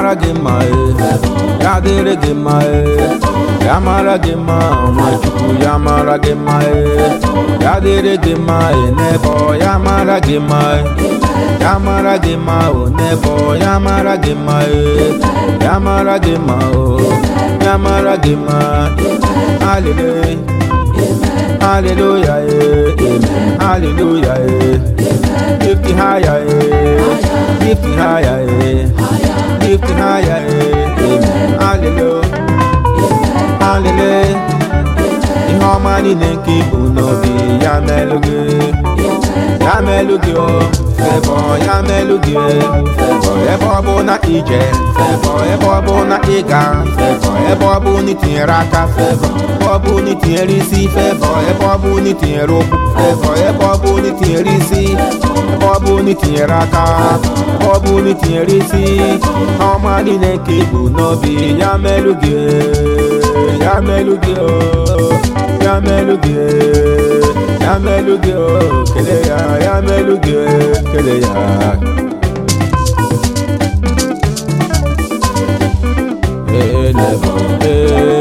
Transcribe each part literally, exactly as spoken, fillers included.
Yamaragima, Yadirigima, Yamaragima, Machuku, Yamaragima, Yadirigima, Nebo, Yamaragima, Yamaragima, Nebo, Yamaragima, Yamaragima, Yamaragima, Hallelujah. Hallelujah, amen. Hallelujah, lift it higher, lift it higher, lift it higher, amen. Hallelujah, hallelujah. In harmony, then keep on be Yamelugi, Yamelugi, Febo, Yamelugi, Febo, Ebobona Ije, Febo, Ebobona Iga, Febo, Ebobuniti Raka, Febo. Ebobuniti erisi febo, ebobuniti eroku febo, ebobuniti erisi, ebobuniti eraka, ebobuniti erisi. Omani nekibu nobi yamelugi, yamelugi oh, yamelugi, yamelugi oh, keleya, yamelugi, keleya. Eh, never, eh.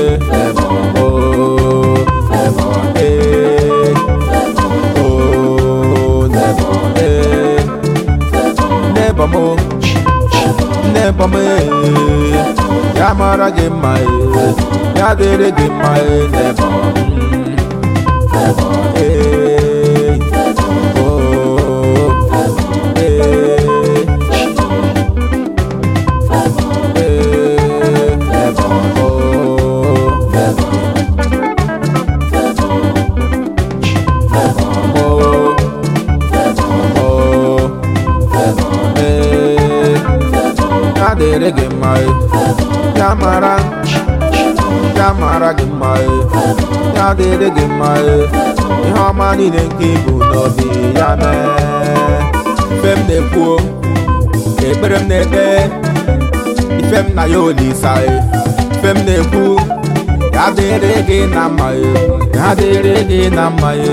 Never more, never more. Yamaragima, Yadirigima, never, never, eh, oh, eh, never, oh, never, Yadirigima, Yamara, Yamaragima, Yadirigima, Harmony then keep on the Yame, Fem de Poor, Abraham Nebe, Fem Nayoli Sai, Fem de Poor, Yadirigina, Yadirigina,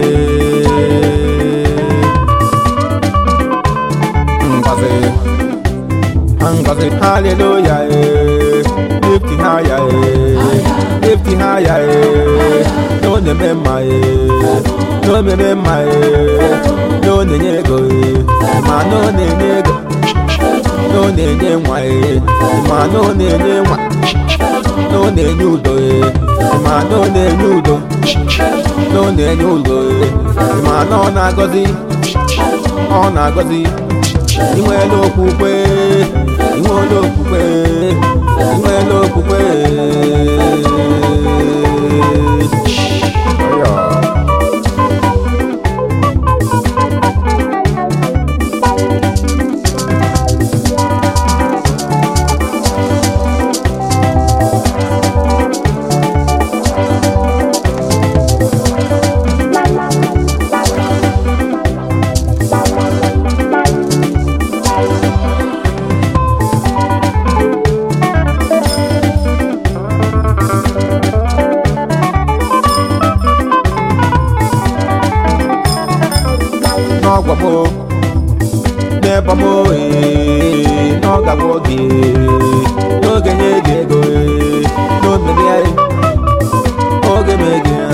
hallelujah, lift it higher, lift it higher, no name my, no name my, no name go, man, no name go, no name why, man, no name why, no name you do, man, no name you do, no name you do, man, no nagozi, on nagozi. Iwe lokukwe, iwe lokukwe, iwe lokukwe. Nogamo, never more, no gabogi, no ganego, no mediai, oge median.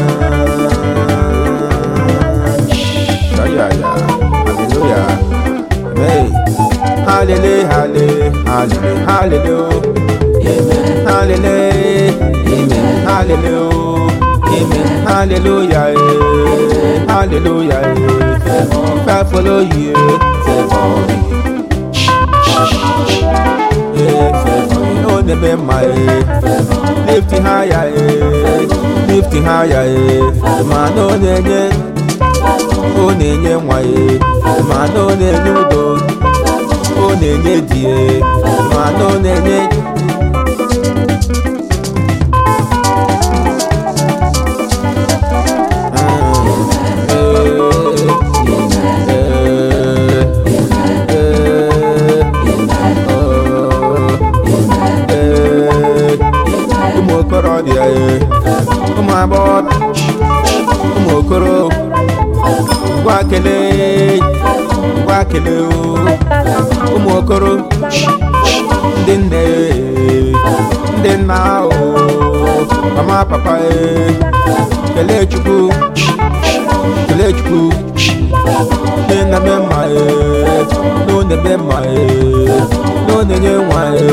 Hallelujah, hey, hallelujah, hallelujah, hallelujah, amen, hallelujah, amen, hallelujah, amen, hallelujah, hallelujah. I follow you, no never my lift it higher, lift it higher, man, no name, oh, name, why, man, no name, you do, oh, name, dear, man, no name. My boy, Mokoro, Wakele, Wakele, Mokoro. ndị nne ndị nna o mama papa e kelee Chukwu kelee Chukwu ndị nna be mma e n'one be mma e n'one nye nwa e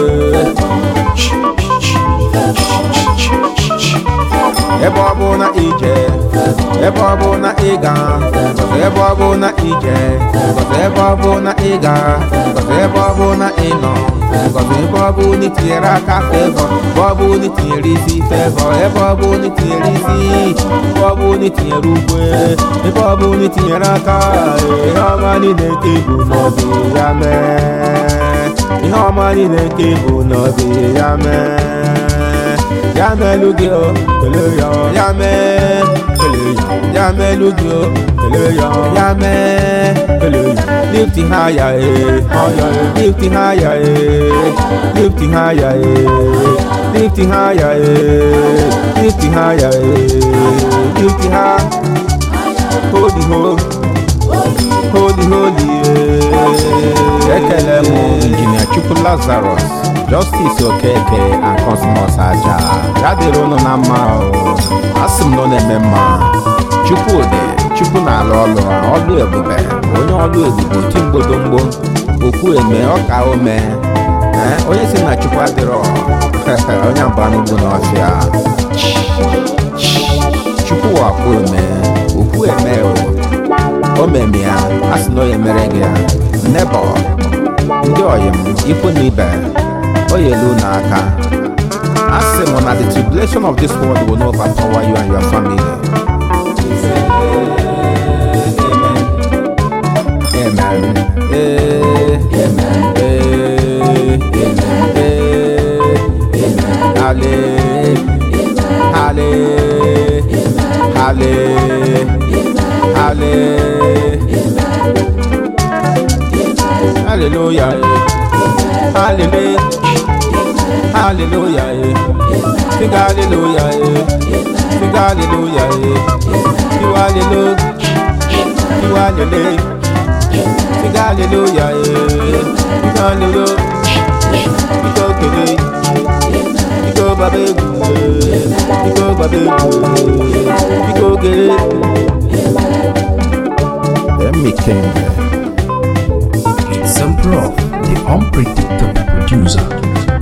ebe ọ bụ na ije ebe ọ bụ na ịga ebe ọ bụ na ije ebe ọ bụ na ịga ebe ọ bụ na ịnọ ebe ọ bụ na itinyere aka fevọ ebe ọ bụ na itinyere isi fevọ ebe ọ bụ na itinyere isi ebe ọ bụ na itinyere ugwe ebe ọ bụ na itinyere aka ihe ọma niile nke bụ n'obi ya mee ihe ọma niile nke bụ n'obi ya mee ya melu gị o kelee ya ya mee kelee ya ya melu gị o kelee ya ya mee kelee ya lift higher eh lift higher eh lift higher eh lift higher eh lift higher eh lift higher holy holy holy holy eh ekele m Engineer Chukwu Lazarus Justice Okeke and Cosmos Aja ya dịrị unu na mma o asị m nọ na-eme mma Chukwu dị Chukwu na-alụ ọlụ ọlụ ebube onye ọlụ ebube oti mgbodomgbo okwu eme ọka ome onye si na Chukwu adịrọ onye mba n'ugwu n'ọfịa Chukwu wakwu eme okwu eme o meme ya asị na onye mere gị ya nebo ndị oyim ikwu na ibe oyelu n'aka asị m na the tribulation of this world will not overpower you and your family. Amen. Amen. Amen. Hallelujah. Hallelujah. Hallelujah. Sing hallelujah. Sing hallelujah. You hallelujah. You hallelujah. Sing hallelujah. You hallelujah. You go kele. You go babe. You go babe. You go kele. Let me king. It's Sam Prof, the unpredictable producer.